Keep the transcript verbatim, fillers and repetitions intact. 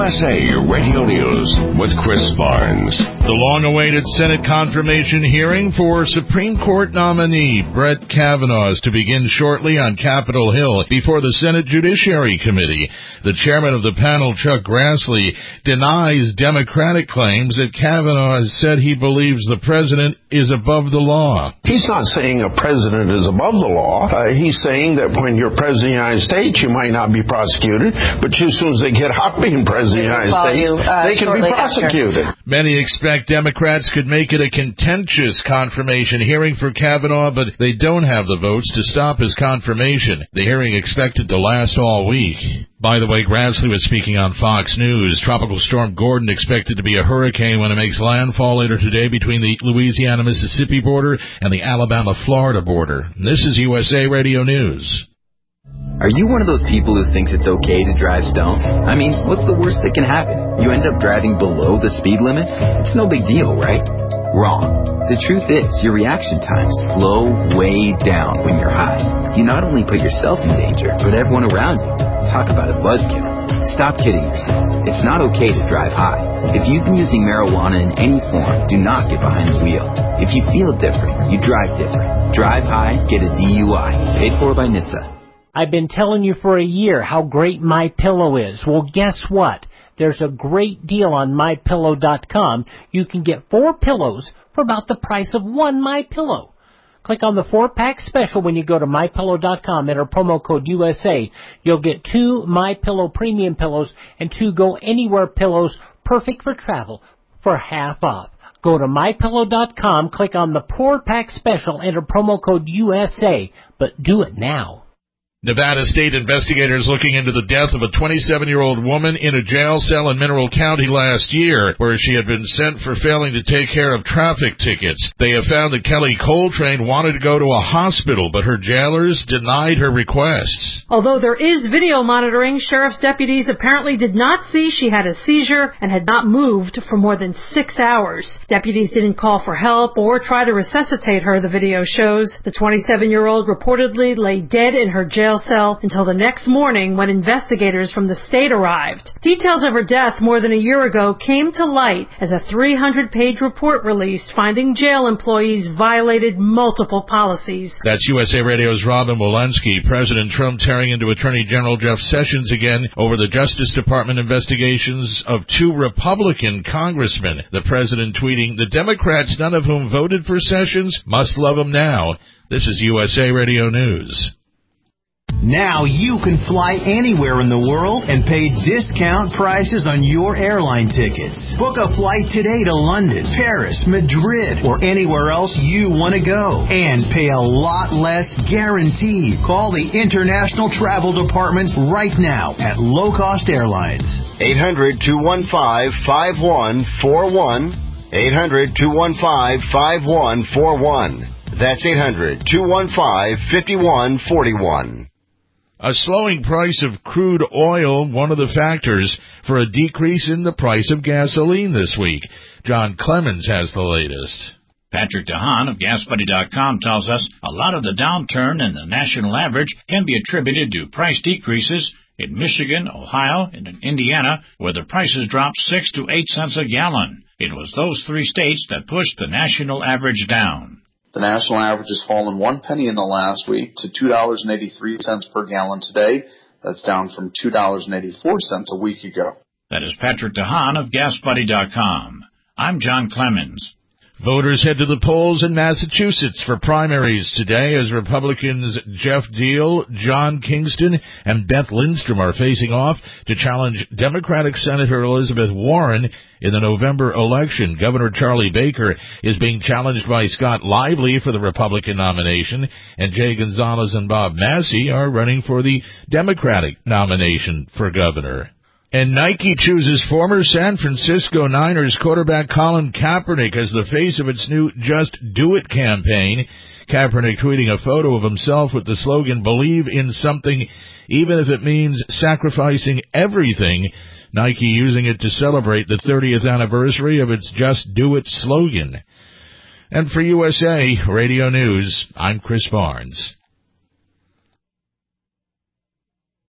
S A Radio News with Chris Barnes. The long-awaited Senate confirmation hearing for Supreme Court nominee Brett Kavanaugh is to begin shortly on Capitol Hill before the Senate Judiciary Committee. The chairman of the panel, Chuck Grassley, denies Democratic claims that Kavanaugh has said he believes the president is above the law. He's not saying a president is above the law. Uh, he's saying that when you're president of the United States, you might not be prosecuted, but as soon as they get hot being president of the United States, you, uh, they can be prosecuted. After. Many expect Democrats could make it a contentious confirmation hearing for Kavanaugh, but they don't have the votes to stop his confirmation. The hearing expected to last all week. By the way, Grassley was speaking on Fox News. Tropical Storm Gordon expected to be a hurricane when it makes landfall later today between the Louisiana-Mississippi border and the Alabama-Florida border. This is U S A Radio News. Are you one of those people who thinks it's okay to drive stoned? I mean, what's the worst that can happen? You end up driving below the speed limit? It's no big deal, right? Wrong. The truth is, your reaction times slow way down when you're high. You not only put yourself in danger, but everyone around you. Talk about a buzzkill. Stop kidding yourself. It's not okay to drive high. If you've been using marijuana in any form, do not get behind the wheel. If you feel different, you drive different. Drive high, get a D U I. Paid for by N H T S A. I've been telling you for a year how great MyPillow is. Well, guess what? There's a great deal on My Pillow dot com. You can get four pillows for about the price of one MyPillow. Click on the four-pack special when you go to My Pillow dot com. Enter promo code U S A. You'll get two MyPillow premium pillows and two Go Anywhere pillows, perfect for travel, for half off. Go to My Pillow dot com, click on the four-pack special, enter promo code U S A, but do it now. Nevada state investigators looking into the death of a twenty-seven-year-old woman in a jail cell in Mineral County last year, where she had been sent for failing to take care of traffic tickets. They have found that Kelly Coltrane wanted to go to a hospital, but her jailers denied her requests. Although there is video monitoring, sheriff's deputies apparently did not see she had a seizure and had not moved for more than six hours. Deputies didn't call for help or try to resuscitate her, the video shows. The twenty-seven-year-old reportedly lay dead in her jail cell until the next morning when investigators from the state arrived. Details of her death more than a year ago came to light as a three hundred page report released finding jail employees violated multiple policies. That's U S A Radio's Robin Walensky. President Trump tearing into Attorney General Jeff Sessions again over the Justice Department investigations of two Republican congressmen. The president tweeting, "The Democrats, none of whom voted for Sessions, must love him now." This is U S A Radio News. Now you can fly anywhere in the world and pay discount prices on your airline tickets. Book a flight today to London, Paris, Madrid, or anywhere else you want to go. And pay a lot less guaranteed. Call the International Travel Department right now at Low Cost Airlines. eight hundred, two one five, five one four one. eight hundred, two one five, five one four one. That's eight hundred, two one five, five one four one. A slowing price of crude oil, one of the factors for a decrease in the price of gasoline this week. John Clemens has the latest. Patrick DeHaan of Gas Buddy dot com tells us a lot of the downturn in the national average can be attributed to price decreases in Michigan, Ohio, and in Indiana, where the prices dropped six to eight cents a gallon. It was those three states that pushed the national average down. The national average has fallen one penny in the last week to two dollars and eighty-three cents per gallon today. That's down from two dollars and eighty-four cents a week ago. That is Patrick DeHaan of Gas Buddy dot com. I'm John Clemens. Voters head to the polls in Massachusetts for primaries today as Republicans Jeff Deal, John Kingston, and Beth Lindstrom are facing off to challenge Democratic Senator Elizabeth Warren in the November election. Governor Charlie Baker is being challenged by Scott Lively for the Republican nomination, and Jay Gonzalez and Bob Massey are running for the Democratic nomination for governor. And Nike chooses former San Francisco Niners quarterback Colin Kaepernick as the face of its new Just Do It campaign. Kaepernick tweeting a photo of himself with the slogan, "Believe in something, even if it means sacrificing everything." Nike using it to celebrate the thirtieth anniversary of its Just Do It slogan. And for U S A Radio News, I'm Chris Barnes.